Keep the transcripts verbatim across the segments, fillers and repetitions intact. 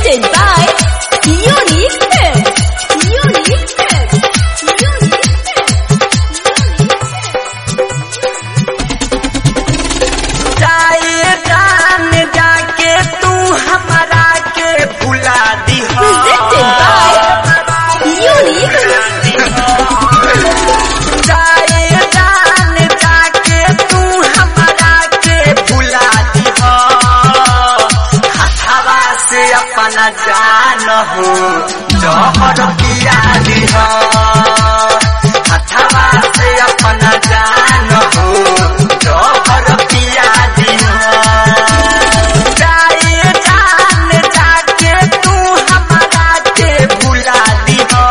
Presented by Unique Films. Unique Films. Unique Films. जाए जान जाके तू हमारा के भुला दी हो। Presented by Unique Films. जाए जान जाके तू हमारा के भुला दी हो। हथवा से अपना जान हो जौहर पिया दी हो। हथवा से अपना जान हो जौहर पिया दी हो। जाए जान जाके तू हमारा के भुला दी हो।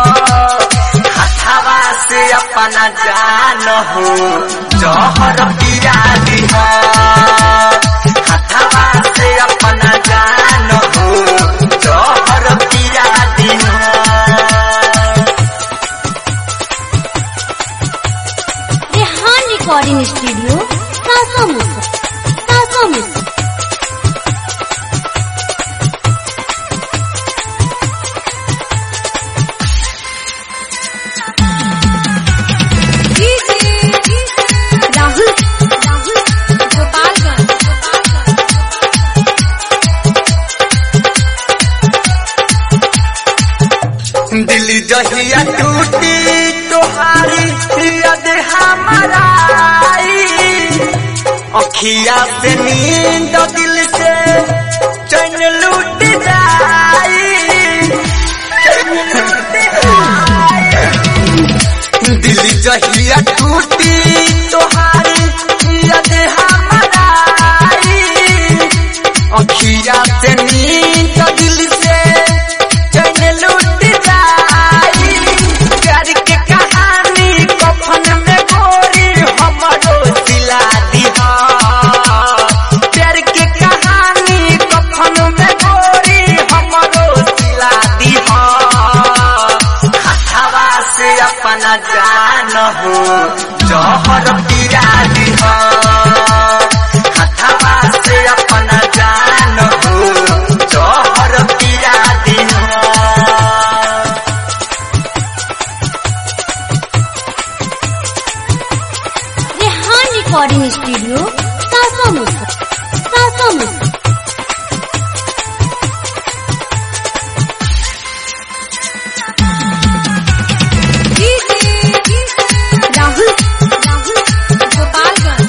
हथवा से अपना जान हो जौहर पिया दी हो। हथवा से अपना जान हो जौहर पिया दी हो। Rehan Recording Studio, Kasamusa. Kasamusa. Rahul, Rahul, Gopalganj, दिल जहिया टूटी तोहारी याद हमारा आई। अखिया से नींद दिल से चैन लूट जाई। दिल जहिया टूटी तोहारी याद हमारा आई। अखिया से नींद दिल से चैन लूट जाई। प्यार के कहानी कफन में गोरी हमरो दिला दिहा। प्यार के कहानी कफन में गोरी हमरो दिला दिहा। हथवा से अपना जान हो जौहर पिया दिहा। हथवा से अपना जान हो जौहर पिया दिहा। Rehan Recording Studio, Kasamusa. Kasamusa. Rahul, Rahul, Gopalganj,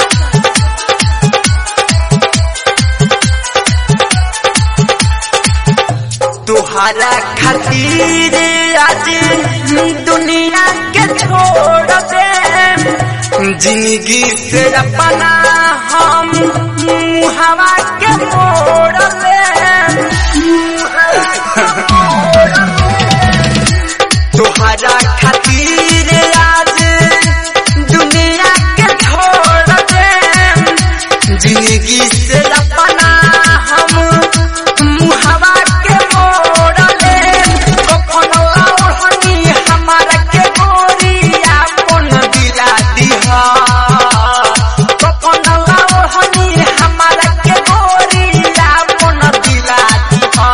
तुहरा खातिर आज दुनिया के छोड़ दे। जिंदगी से अपना हम मुहवा के मोड़ ले। तुहरा खातिर आज दुनिया के छोड़ दे। जिंदगी से अपना हम मुहवा के मोड़ ले। कफन ओढ़नी हमारा के गोरी आपन दिला दिहा। कफन ओढ़नी हमारा के गोरी आपन दिला दिहा।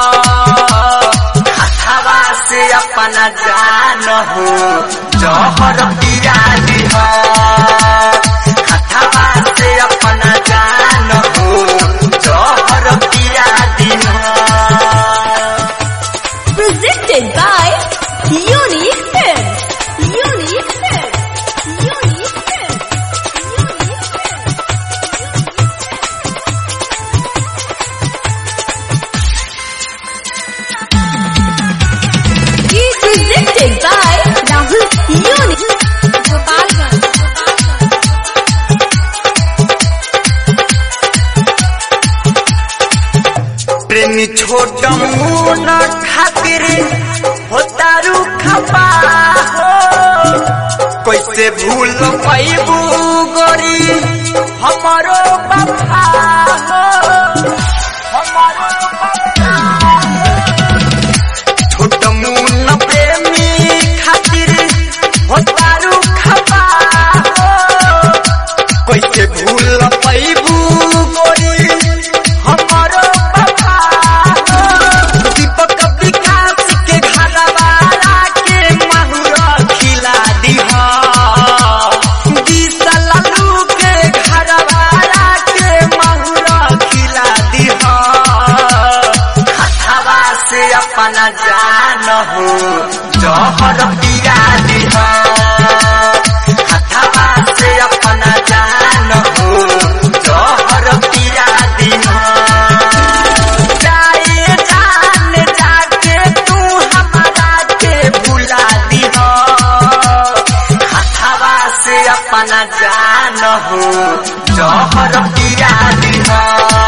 हथवा से अपना जान हो जौहर पिया दिहा। हथवा से अपना जान हो जौहर पिया दिहा। Presented by Unique Films. Unique Films. Unique Films. Unique Films. Presented by Rahul Unique. Gopalganj. प्रेमी छोट मुन खातिर होतारू खपा हो। कैसे भूल पैबू गोरी हमारो बफा हो। हमारो बफा हो। छोट मुन प्रेमी खातिर होतारू खपा हो। कैसे भूल पैबू गोरी हमारो बफा हो। जहर पिया दिह हथवा से अपना जान हो जहर पिया दिह जाए जान जाके तू हमारा के भुला दिह हथवा से अपना जान हो जहर पिया दिह